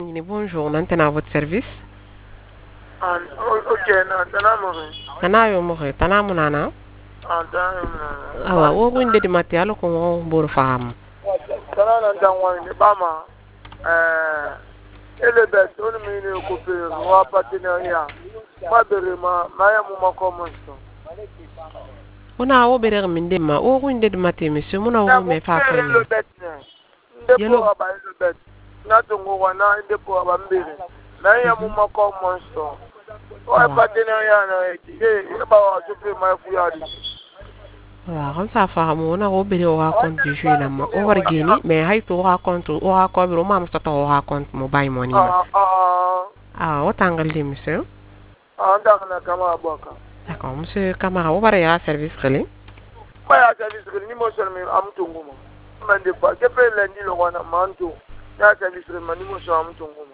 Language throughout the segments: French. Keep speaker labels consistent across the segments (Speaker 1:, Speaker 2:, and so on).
Speaker 1: Bonjour, maintenant à votre service.
Speaker 2: Ok,
Speaker 1: Tana yo mo he, tana mo nana. Awa, wo winde di mate alo ko wo bor faham.
Speaker 2: Tana wani bama elebet onu mini kupe wa partenariat ma bere ma ya mu makomonso
Speaker 1: Una wo bere min de ma, wo winde di mate monsieur, muna wo me fa fa ni.
Speaker 2: Ndepo aba elebet na tungo wana ndepo aba mbere na ya mu makomonso wa partenariat na e ba wa supe ma fu ya di.
Speaker 1: Kan sa faham wona wo bere o ha compte du jeu na ma. O war geni mais hay to ha compte o ha ko biro ma musta to o ha compte mo bay money ma. O tangal di monsieur.
Speaker 2: Ndakana kama aboka.
Speaker 1: D'accord, monsieur Camara, wo bare ya service kele.
Speaker 2: Ma ya service kele ni mo shalmi am tungumo. Mande pa kepe lendi lo wana mantu. Ya service kele mani mo so am tungumo.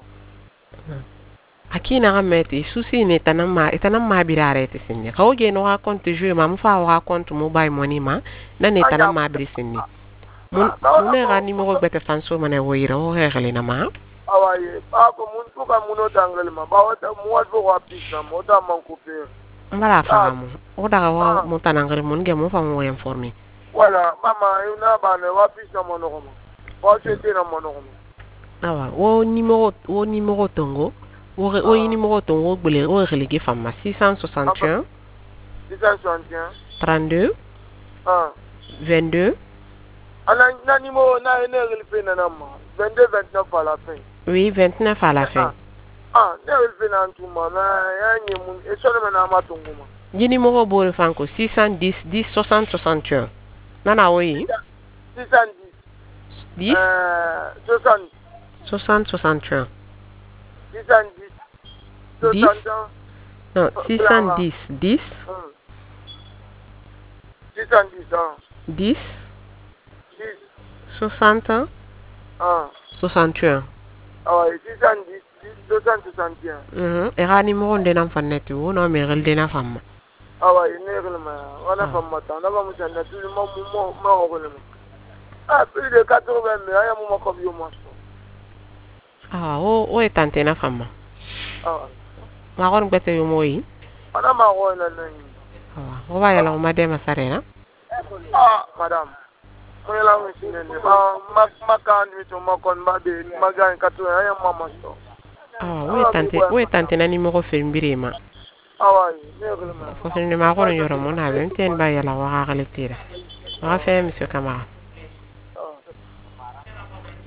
Speaker 1: Akina gameti susi ne tanam ma birare te sinni. Kawo ge no ha compte jeu ma mu fa ha compte mo bay money ma na ne tanam ma biri sinni. Mun ne ga numéro bete fanso mane woyira o hegele na ma.
Speaker 2: Awaye, ba ko mun tu ka muno tangal ma ba wata mu wato wa pisa mo da man couper.
Speaker 1: Mbala fahamu. O daga wa mo tanangal mun ge mo fa mo informer.
Speaker 2: Wala, mama una ba ne wa pisa mo no ko. Ba se te na mo no ko.
Speaker 1: Awa, o numéro tongo. O numéro tongo gbele o relégé femme 661
Speaker 2: 661
Speaker 1: 32 22
Speaker 2: na numéro na ene relfé na ma 22 29 à la fin.
Speaker 1: Oui, 29 à la fin.
Speaker 2: Ne relfé na ntuma na ya nyimu e so na ma tonguma.
Speaker 1: Yi numéro bol fanko 610 10 60 61. Nana oui.
Speaker 2: 610
Speaker 1: 10
Speaker 2: 60
Speaker 1: 60 61.
Speaker 2: 610
Speaker 1: 10 non, 610 10
Speaker 2: 610
Speaker 1: 10 60 61.
Speaker 2: Ah oui, 610 261.
Speaker 1: Era numéro de nam fannetu wo no me gel de na fam.
Speaker 2: Ah oui, ne gel ma wana fam mata na ba musanda tu mo gel ma. Plus de 80 mais aya mo ko biyo mo.
Speaker 1: O etante na fam. Ma gon bete yo moyi.
Speaker 2: Ana ma wona nani.
Speaker 1: O ba yala o madema sarena.
Speaker 2: Madame. Mo yala mo sinene ba makan mi to makon ba de magan katu aya mama so.
Speaker 1: O etante na numéro fembirema.
Speaker 2: Oui, ne gel ma.
Speaker 1: Fo fene ma gon yoro mo na ben ten ba yala wa ga letira. Wa fe monsieur Camara.